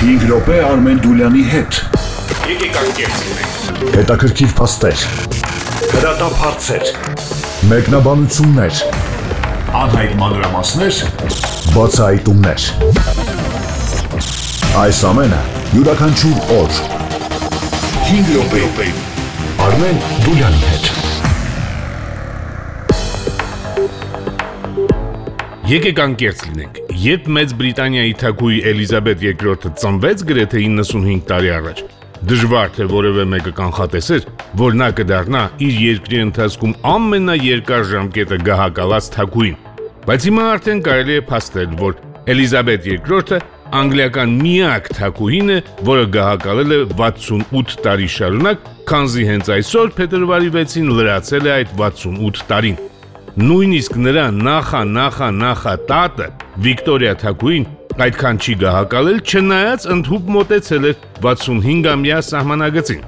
5 րոպե Արմեն Դուլյանի հետ։ Եկեք անկեղծենք։ Հետաքրքիր փաստեր, հրատապ հարցեր, մեկնաբանություններ, անհայտ մանրամասներ, բացահայտումներ։ Այս ամենը յուրաքանչյուր օր 5 րոպե Արմեն Դուլյանի հետ։ Եկեք անկեղծ լինենք, երբ Մեծ Բրիտանիայի թագուհի Էլիզաբեթ II-ը ծնվեց գրեթե 95 տարի առաջ, դժվար թե որևէ մեկը կանխատեսեր, որ նա կդառնա իր երկրի ընթացքում ամենաերկար ժամկետը գահակալած թագուհին, բայց հիմա արդեն կարելի է փաստել, որ Էլիզաբեթ II-ը անգլիական միակ թագուհին է, որը գահակալել է 68 տարի շարունակ, քանզի հենց այսօր փետրվարի 6-ին լրացել է այդ 68 տարին։ Նույնիսկ նրա նախատատը Վիկտորիա թագուհին այդքան չի գահակալել, չնայած ընդհուպ մոտեցել էր 65-ամյա սահմանագծին։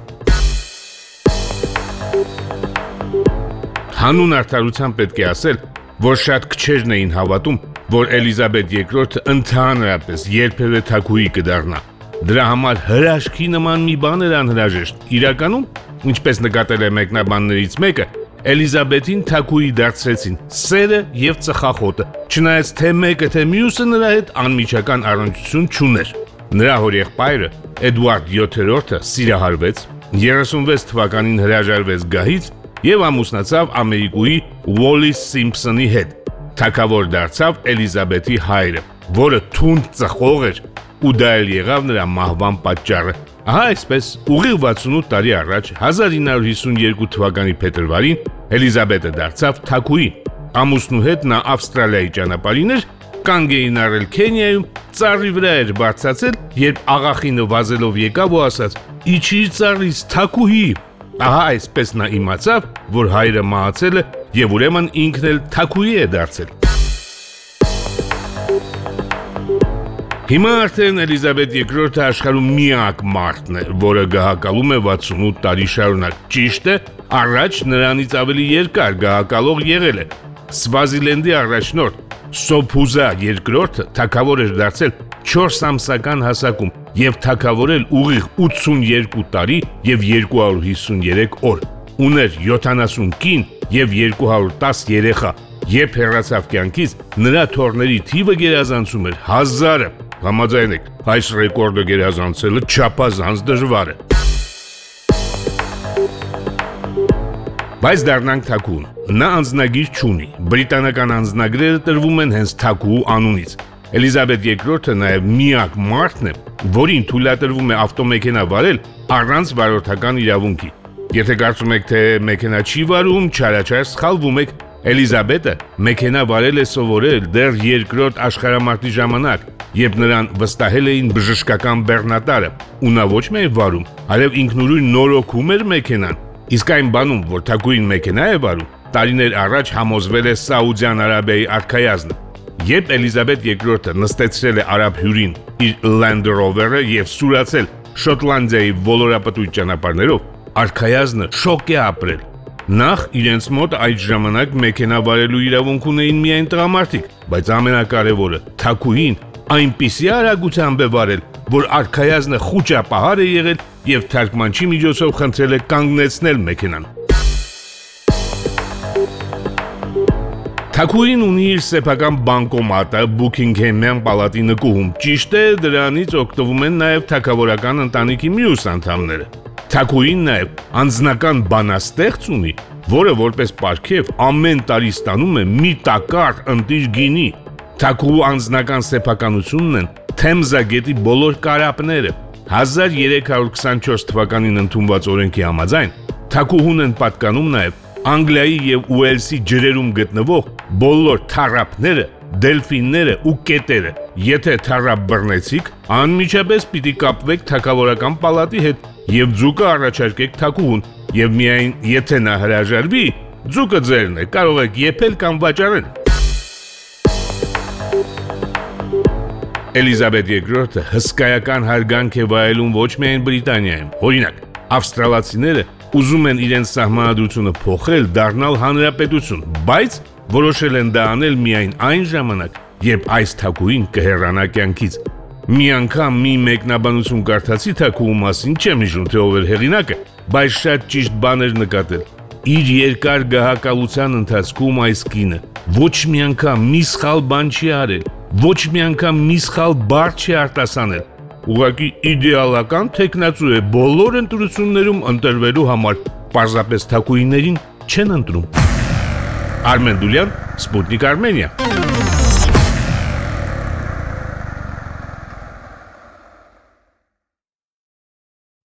Հանուն արդարության պետք է ասել, որ շատ քչերն էին հավատում, որ Էլիզաբեթ II-ը ընդհանրապես երբևէ թագուհի կդառնա։ Դրա համար հրաշքի նման մի բան էր անհրաժեշտ։ Իրականում, ինչպես նկատել է մեկնաբաններից մեկը, Էլիզաբեթին թագուհի դարձրեցին սերը եւ ծխախոտը, չնայած թե մեկը թե մյուսը նրա հետ անմիջական առնչություն չուներ։ Նրա հորեղբայրը Էդուարդ 7-րդը սիրահարվեց, 36 թվականին հրաժարվեց գահից եւ ամուսնացավ ամերիկուհի Ուոլիս Սիմփսոնի հետ։ Թագավոր դարձավ Էլիզաբեթի հայրը, որը թունդ ծխող էր, ու դա էլ եղավ նրա մահվան պատճառը։ Ահա այսպես, ուղիղ 68 տարի առաջ, 1952 թվականի փետրվարին Էլիզաբեթը դարձավ թագուհի։ Ամուսնու հետ նա Ավստրալիայի ճանապարհին էր, կանգ էին առել Քենիայում, ծառի վրա էր բարձրացել, երբ աղախինը վազելով եկավ ու ասաց. «Իջիր ծառից, թագուհի»։ Ահա այսպես նա իմացավ, որ հայրը մահացել է եւ ուրեմն ինքն էլ թագուհի է դարձել։ Հիմա արդեն Էլիզաբեթ II-ը աշխարհում միակ մարդն է, որը գահակալում է 68 տարի շարունակ։ Ճիշտ է, առաջ նրանից ավելի երկար գահակալող եղել է։ Սվազիլենդի առաջնորդ Սոփուզա II-ը թագավոր էր դարձել 4 ամսական հասակում եւ թագավորել ուղիղ 82 տարի եւ 253 օր։ Ուներ 70 կին եւ 210 երեխա։ Երբ հեռացավ կյանքից, նրա թոռների թիվը գերազանցում էր 1000-ը։ Համաձայն եք, այս ռեկորդը գերազանցելը չափազանց դժվար է։ Բայց դառնանք թագուհուն։ Նա անձնագիր չունի։ Բրիտանական անձնագրերը տրվում են հենց թագուհու անունից։ Էլիզաբեթ II-ը նաև միակ մարդն է, որին թույլատրվում է ավտոմեքենա վարել առանց վարորդական իրավունքի։ Եթե կարծում եք, թե մեքենա չի վարում, չարաչար սխալվում եք։ Էլիզաբեթը մեքենա վարել է սովորել դեռ երկրորդ աշխարհամարտի ժամանակ, երբ նրան վստահել էին բժշկական բեռնատարը, ու նա ոչ միայն վարում, այլև ինքնուրույն նորոգում էր մեքենան։ Իսկ այն բանում, որ թագուհին մեքենա է վարում, տարիներ առաջ համոզվել է Սաուդյան Արաբիայի արքայազնը։ Երբ Էլիզաբեթ II-ը նստեցրել է արաբ հյուրին իր Land Rover-ը եւ սուրացել Շոտլանդիայի ոլորապտույտ ճանապարհներով, արքայազնը շոկ է ապրել։ Նախ իրենց մոտ այդ ժամանակ մեքենա վարելու իրավունք ունեին միայն տղամարդիկ, բայց ամենակարևորը թագուհին այնպիսի արագությամբ է վարել, որ արքայազնը խուճապահար է եղել եւ թարգմանչի միջոցով խնդրել է կանգնեցնել մեքենան։ Թագուհին ունի իր սեփական բանկոմատը Բուքինգհեմյան պալատի նկուղում։ Ճիշտ է, դրանից օգտվում են նաեւ թագավորական ընտանիքի մյուս անդամները։ Թագուհին նաև անձնական բանաստեղծ ունի, որը որպես պարգև ամեն տարի ստանում է մի տակառ ընտիր գինի։ Թագուհու անձնական սեփականությունն են Թեմզագետի բոլոր կարապները։ 1324 թվականին ընդունված օրենքի համաձայն թագուհուն են պատկանում նաև Անգլիայի եւ Ուելսի ջրերում գտնվող բոլոր թառափները, դելֆինները ու կետերը։ Եթե թառափ բռնեցիք, անմիջապես պիտի կապվեք թագավորական պալատի հետ եւ ձուկը առաջարկեք թագուհուն, եւ միայն եթե նա հրաժարվի, ձուկը ձերն է, կարող եք եփել կամ վաճառել։ Էլիզաբեթ II-ը հսկայական հարգանք է վայելում ոչ միայն Բրիտանիայում։ Օրինակ, ավստրալացիները ուզում են իրենց սահմանադրությունը փոխել, դառնալ հանրապետություն, բայց որոշել են դա անել միայն այն ժամանակ, երբ այս թագուհին կհեռանա կյանքից։ Մի անգամ մի մեկնաբանություն կարդացի Թաքուի մասին, չեմ հիշում թե ով էր հեղինակը, բայց շատ ճիշտ բաներ նկատել։ Իր երկար գահակալության ընթացքում այս կինը ոչ մի անգամ մի սխալ բան չի արել, ոչ մի անգամ մի սխալ բառ չի արտասանել։ Ուղղակի իդեալական տեխնացու է բոլոր ընտրություններում ընտրվելու համար, պարզապես Թաքուիներին չեն ընտրում։ Արմեն Դուլյան, Սպուտնիկ Արմենիա։